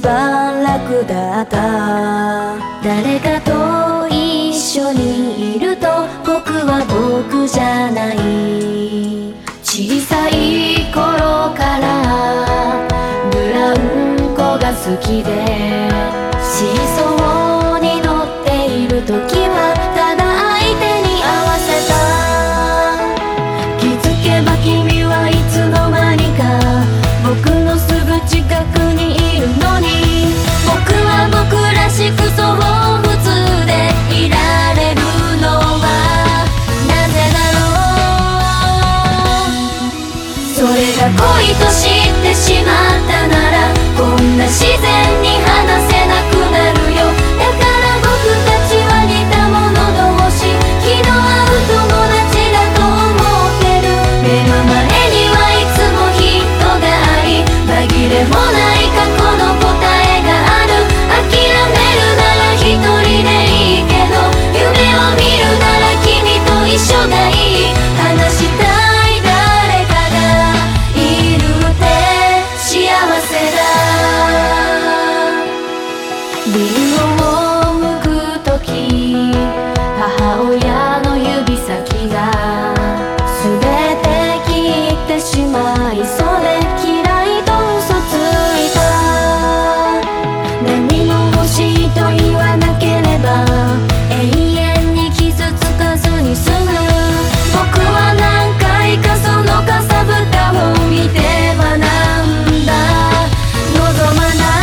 番楽だった。誰かと一緒にいると僕は僕じゃない。小さい頃からブランコが好きで、シーソーに乗っている時はただ相手に合わせた。気づけば君はいつの間にか僕のすぐ近くにいるのに、僕は僕らしくそう普通でいられるのはなぜだろう。それが恋と知ってしまったなら、こんな自然に話せなくなるよ。だから僕たちは似た者同士、気の合う友達だと思ってる。目の前にはいつも人があり、紛れもない過去の答えがある。諦めるなら一人でいいけど、夢を見るなら君と一緒がいい。話したい誰かがいるって幸せだ。瓶を向くとき、母親の指先がすべて切ってしまいそうで、嫌いと嘘ついた。何も欲しいと言わなければ永遠に傷つかずに済む。僕は何回かそのかさぶたを見て学んだ。望まない、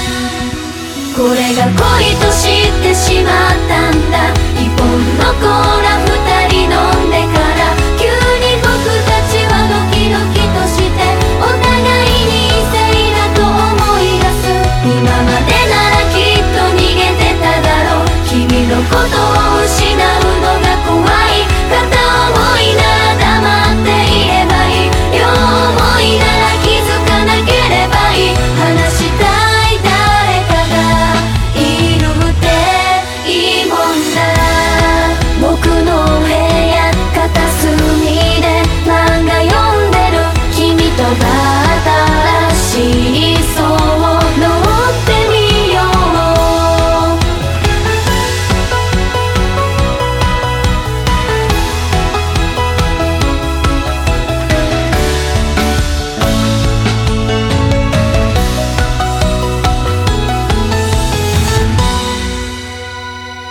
これが恋と知ってしまったんだ。一本のコーラ二人飲んでから急に僕たちはドキドキとしてお互いに異性だと思い出す。今までならきっと逃げてただろう。君のことを失うのが怖い。片思いなら黙っていればいい。両思いなら気づかなければいい。話したい誰かがいるっていいもんだ。僕の部屋片隅で漫画読んでる君とば新しいそう乗ってみよう。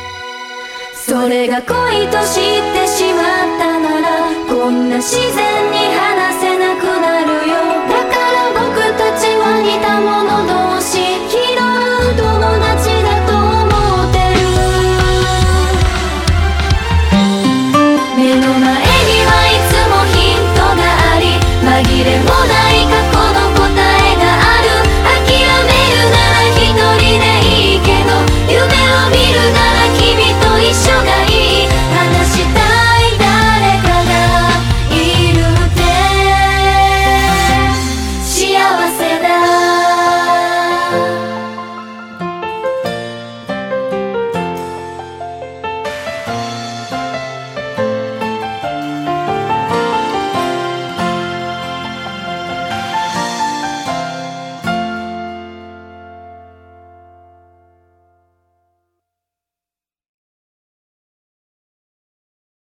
それが恋と知ってしまったなら、こんな自然に